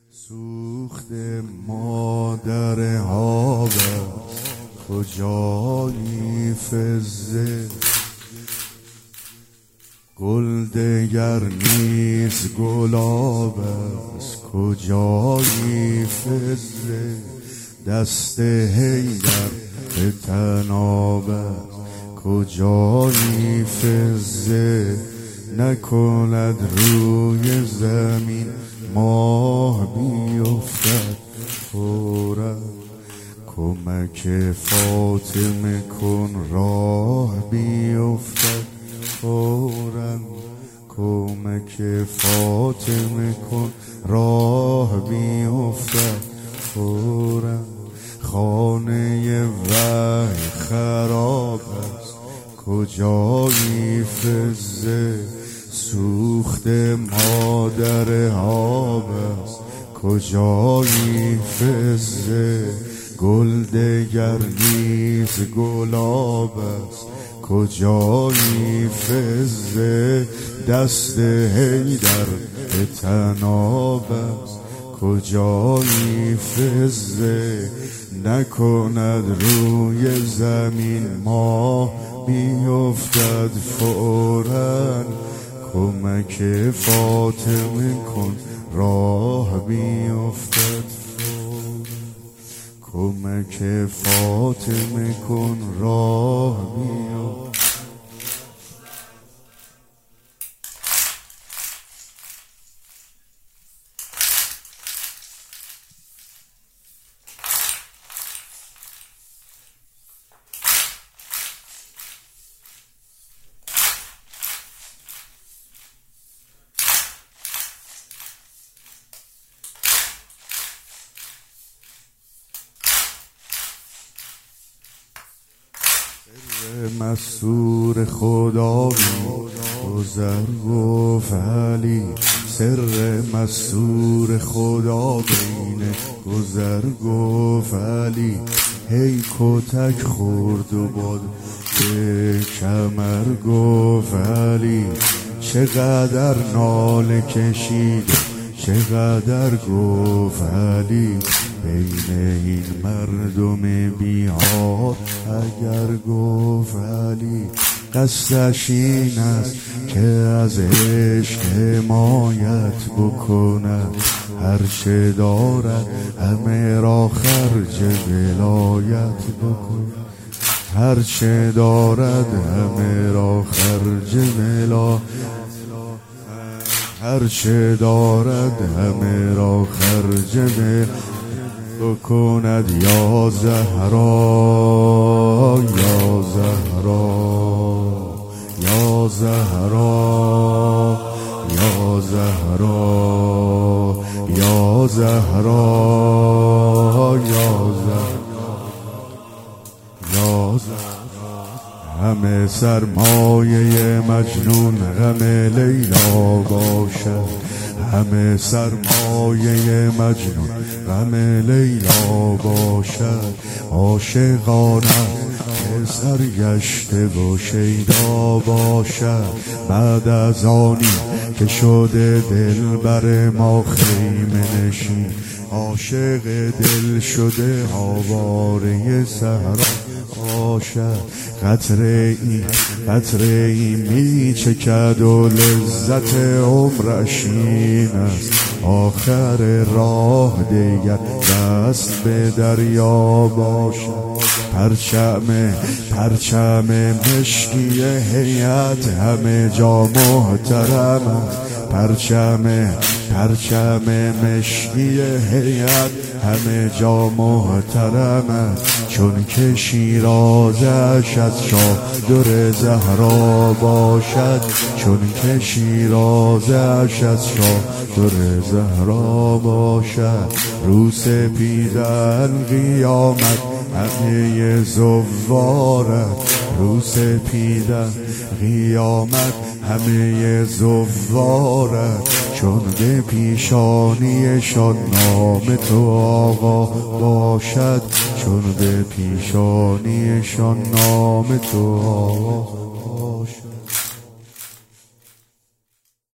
سوخت مادر هاوس کجایی فزه، گل دگر نیست گلاب است کجایی فزه، دست حیدر به طناب است کجایی فزه، نکند روی زمین ماه بیفتد فورا، کمک فاطمه کن راه بیفتد فورا، کمک فاطمه کن راه بیفتد فورا، خانه وحی خراب است کجایی فزه، سوخت مادر هاب است کجایی فزه، گل دگر نیست گلاب است کجایی فزه، دست حیدر به طناب است کجایی فزه، نکند روی زمین ماه بیفتد فوراً، کمک فاطمه کن راه بیفتد فوراً، کمک فاطمه کن راه بیفتد. مسرور خدا گذر گفت علی، سر مسرور خدا بین گذر گفت علی، هی کتک خورد و باد به کمر گفت علی، چقدر ناله کشید چقدر گفت علی، بین این مردم بی‌حال اگر گفت علی، قصدش این است که از عشق حمایت بکند، هرچه دارد همه را خرج ولایت بکند، هرچه دارد همه را خرج ولایت، هرچه دارد همه را خرج بکند، یا زهرا یا زهرا یا زهرا یا زهرا یا زهرا یا زهرا، همه سرمایه مجنون غم لیلا باشد، همه سرمایه مجنون غم لیلا باشد، عاشقانه که سرگشته و شیدا باشد، بعد از آنی که شده دل بر ما خیمه نشین، عاشق دل شده آواره صحرا باشد، قطره ای می چکد و لذت عمرش این است، آخر راه دیگر دست به دریا باشد، پرچم مشکی هیئت همه جا محترم است، پرچم مشکی هیئت همه جا محترم است، چون که شیرازش از چادر زهرا باشد، چون که شیرازش از چادر زهرا باشد، رو سپیدن قیامت همه زوارت، رو سپیدن قیامت همه زوارت، چون به پیشانیشان نام تو آقا باشد، چون به پیشانیشان نام تو آقا